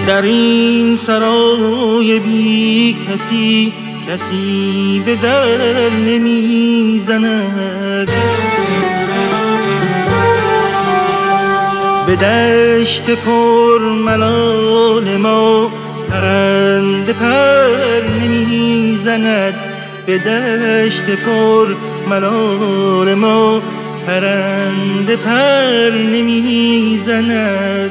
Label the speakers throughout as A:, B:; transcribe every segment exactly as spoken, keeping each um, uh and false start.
A: در این سرای بی کسی کسی به در نمیزند. به دشت پر ملال ما پرنده پر نمیزند. به دشت پر ملال ما پرنده پر نمیزند.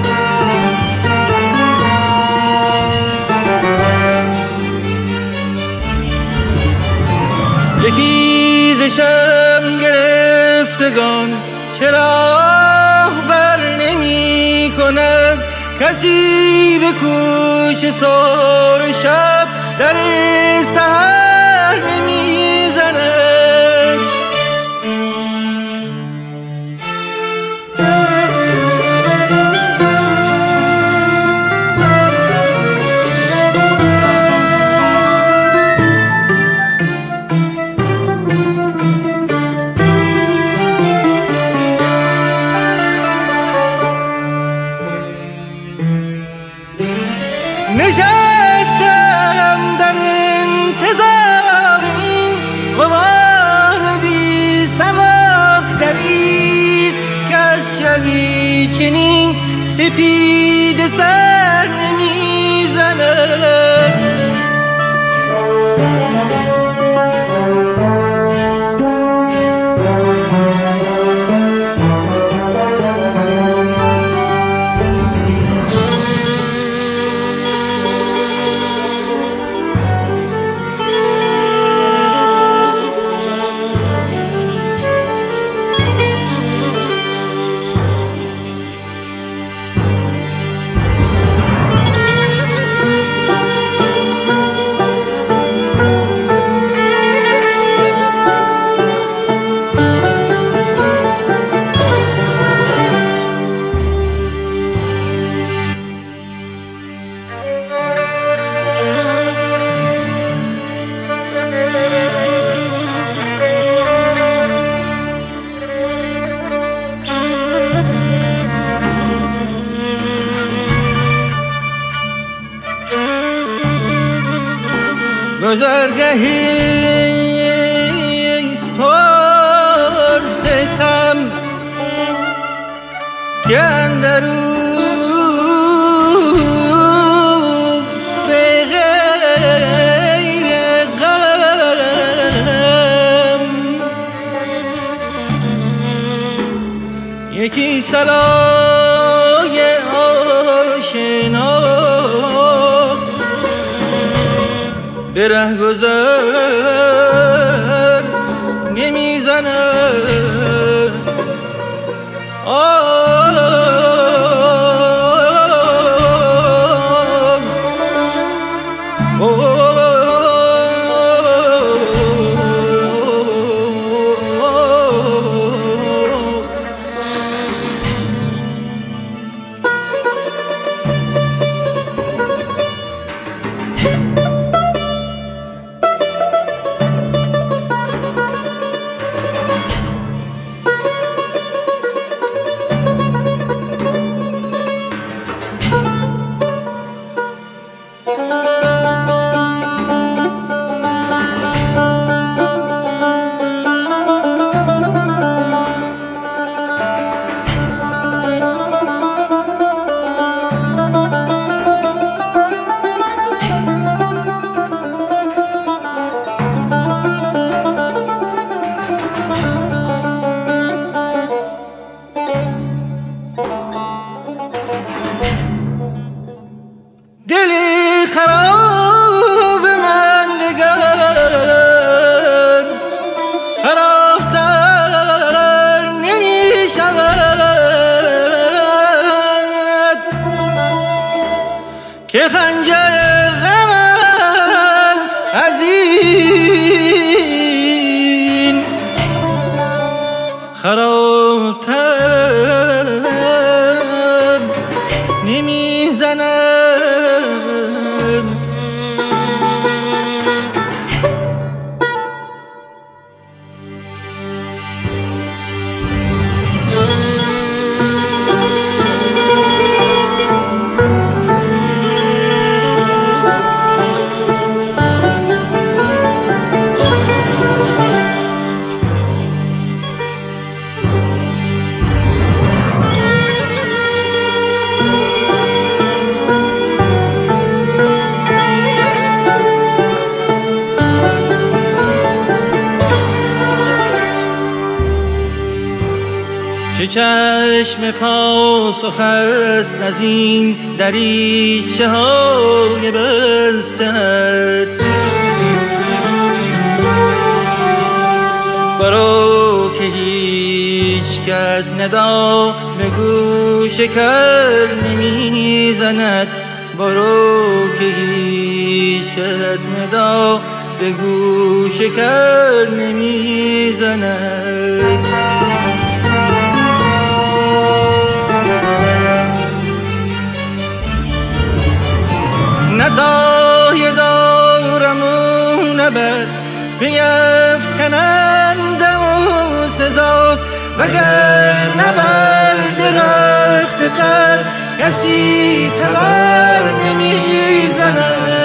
A: یکی ز شب گرفتگان چرا بر نمی کند. کسی به کوچه سار شب در سحر نمی زند. نشستم در انتظار این غبار بی سوار دریغ که از شبی چنین سپید سر نمی زند. گذرگهیست پر ستم که اندرو به غیر غم یکی صلای آشنا به ره گذر نمیزند. دلی خراب من دگر خرابتر نمی شود که خنجر غمت از این خرابتر نمی زند. چشم پاسخ است از این دریچه های بستت. برو که هیچ کس ندا به گوش کر نمی زند. برو که هیچ کس ندا به گوش کر نمی زند. نزای دارم و نبر بیفکننده و سزاست، وگر نبر درخت تر کسی تبر نمی زند.